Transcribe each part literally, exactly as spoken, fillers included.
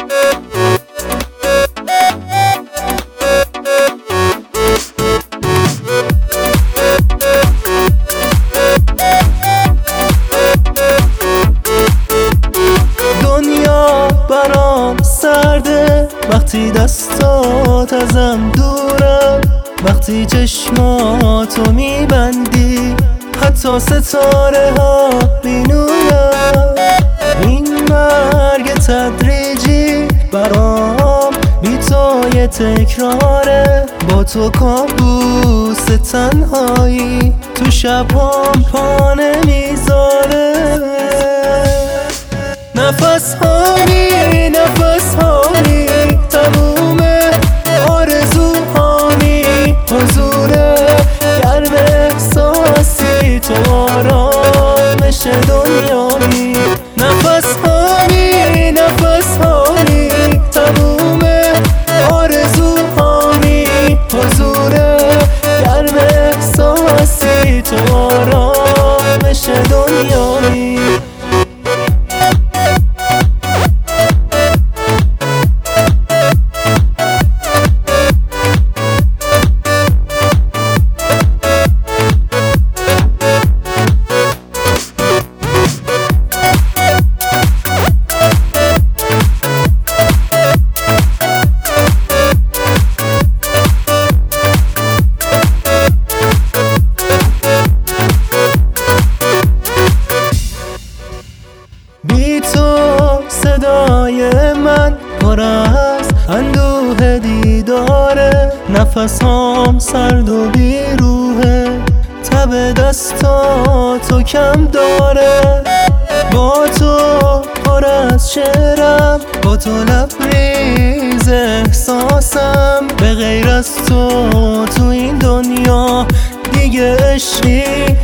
وقتی دستات ازم دورم، وقتی چشماتو میبندی، حتی ستاره ها مینورم. این مرگ تدریجی برام بی تو یه تکراره، با تو کابوس تنهایی تو شبام پا نمیذاره. نفس هایی نفس هایی تمومه، آرزوهامی حضور گرم احساسی تو آرامش دنیامی. نفس هایی نفس هایی تمومه، آرزوهامی حضور گرم احساسی تو آرامش دنیامی. بی تو صدای من پر از اندوه دیداره، نفس هام سرد و بیروحه، تب دستاتو کم داره. با تو پر از شعرم، با تو لبریز احساسم، به غیر از تو تو این دنیا دیگه عشقی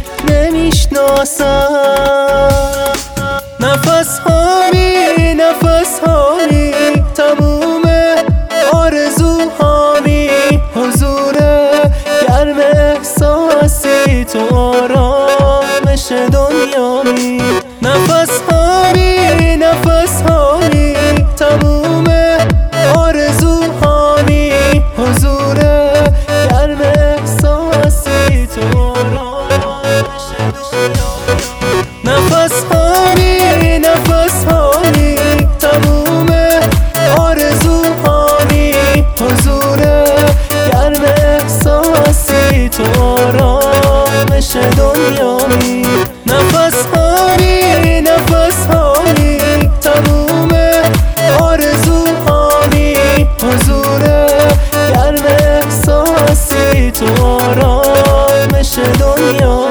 نمیشناسم. نفس هامی نفس هامی تمومه، آرزوهامی حضور گرم احساسی تو آرامش دنیامی. نفس هامی نفس هامی تمومه، آرزوهامی حضور گرم احساسی تو آرامش دنیامی. نفس هامی نفس هامی تمومه، آرزوهامی حضور گرم احساسی تو آرامش دنیامی. نفس هامی نفس هامی تمومه، آرزوهامی حضور گرم احساسی تو آرامش دنیامی.